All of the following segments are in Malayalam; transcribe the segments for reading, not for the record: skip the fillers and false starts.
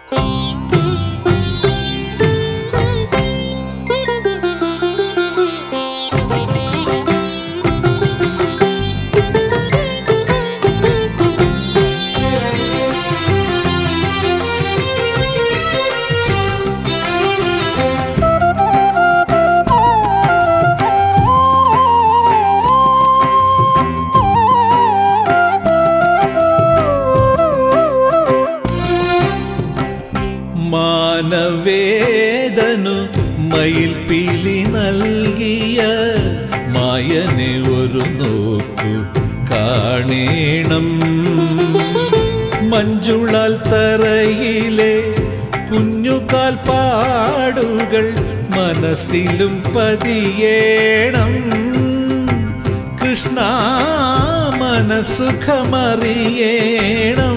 മാനവേദനു മയിൽപ്പീലി നൽകിയ മായനെ ഒരു നോക്കു കാണേണം. മഞ്ജുളാൽ തറയിലെ കുഞ്ഞുകാൽ പാടുകൾ മനസ്സിലും പതിയേണം. കൃഷ്ണ മനസുഖമറിയേണം.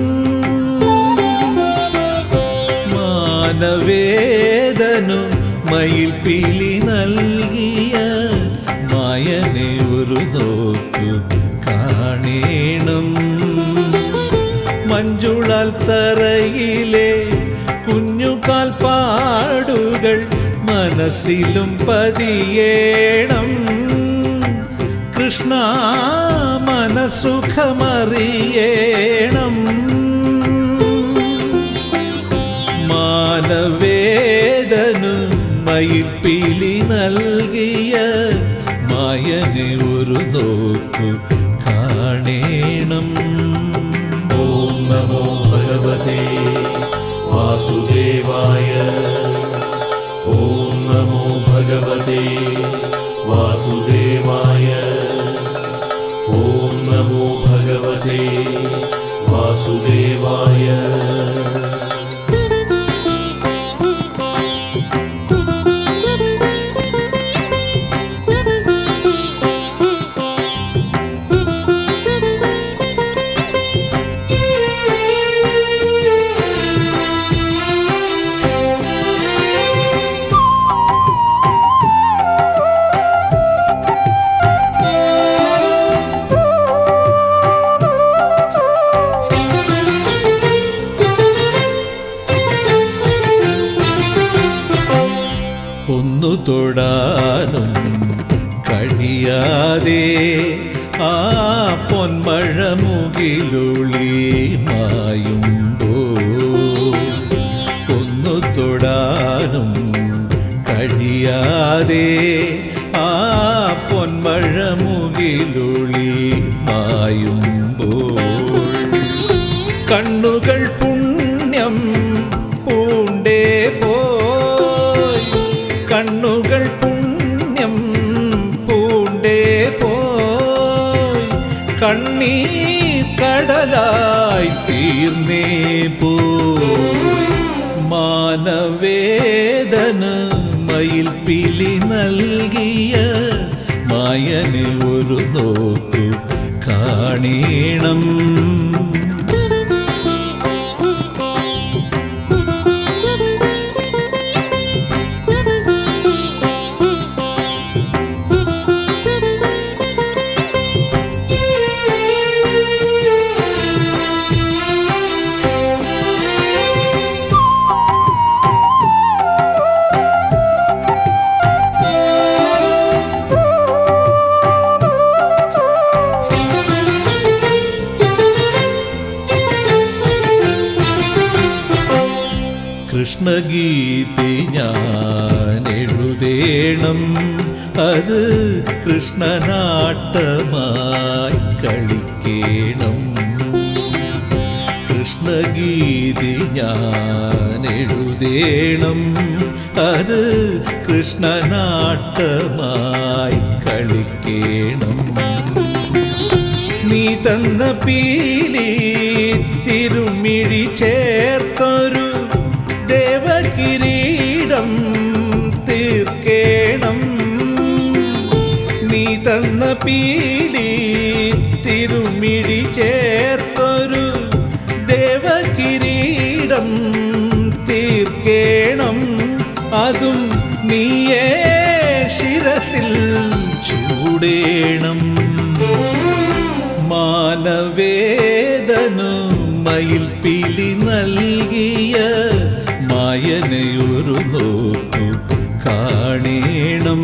മാനവേദനു മയിൽപ്പീലി നൽകിയ മായനെ ഒരു നോക്കു കാണേണം. മഞ്ജുളാൽ തറയിലെ കുഞ്ഞുകാൽ പാടുകൾ മനസ്സിലും പതിയേണം. കൃഷ്ണ മനസുഖമറിയേണം. മാനവേദനു മയിൽപ്പീലി നൽകിയ മായനെ ഒരു നോക്കു കാണേണം. ഓം നമോ ഭഗവതേ വാസുദേവായ. ഓം നമോ ഭഗവതേ വാസുദേവായ. ഓം നമോ ഭഗവതേ വാസുദേവായ. ഒന്നു തൊടാനും കഴിയാതെ ആ പൊന്മഴ മുകിലൊളി മായുമ്പോൾ, ഒന്നു തൊടാനും കഴിയാതെ ആ പൊന്മഴ മുകിലൊളി മായുമ്പോൾ, കണ്ണുകൾ പുണ്യം പൂണ്ടേ പോയി, കണ്ണുകൾ പുണ്യം പൂണ്ടേ പോയി, കണ്ണീർ കടലായി തീർന്നേ പോയി. മാനവേദന മയിൽപ്പീലി നൽകിയ മായനെ ഒരു നോക്കു കാണേണം. കൃഷ്ണഗീതി ഞാൻ എഴുതേണം, അത് കൃഷ്ണനാട്ടമായി കളിക്കേണം. കൃഷ്ണഗീതി ഞാൻ എഴുതേണം, അത് കൃഷ്ണനാട്ടമായി കളിക്കേണം. നീ തന്ന പീലി തിരുമിഴി ചേർത്തൊരു ദേവകിരീടം തീർക്കേണം. നീ തന്ന പീലി തിരുമിഴി ചേർത്തൊരു ദേവകിരീടം തീർക്കേണം. അതും നീയേ ശിരസിൽ ചൂടേണം. മാനവേദനു മയിൽപ്പീലി നൽകിയ മായനെയൊരു നോക്കു കാണേണം.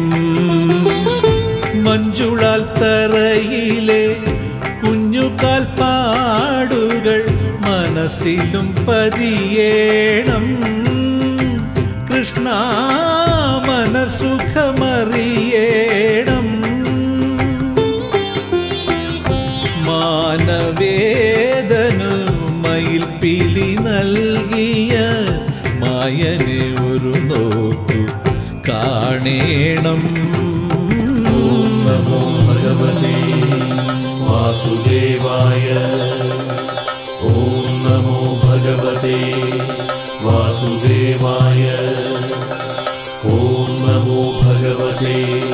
മഞ്ജുളാൽ തറയിലെ കുഞ്ഞുകാൽപ്പാടുകൾ മനസ്സിലും പതിയേണം. കൃഷ്ണ മനസുഖമറിയേണം. മാനവേദനു മയിൽപ്പീലി നൽകിയ മായനെ ഒരു നോക്കു കാണേണം. ഓം നമോ ഭഗവതേ വാസുദേവായ. ഓം നമോ ഭഗവതേ വാസുദേവായ. ഓം നമോ ഭഗവതേ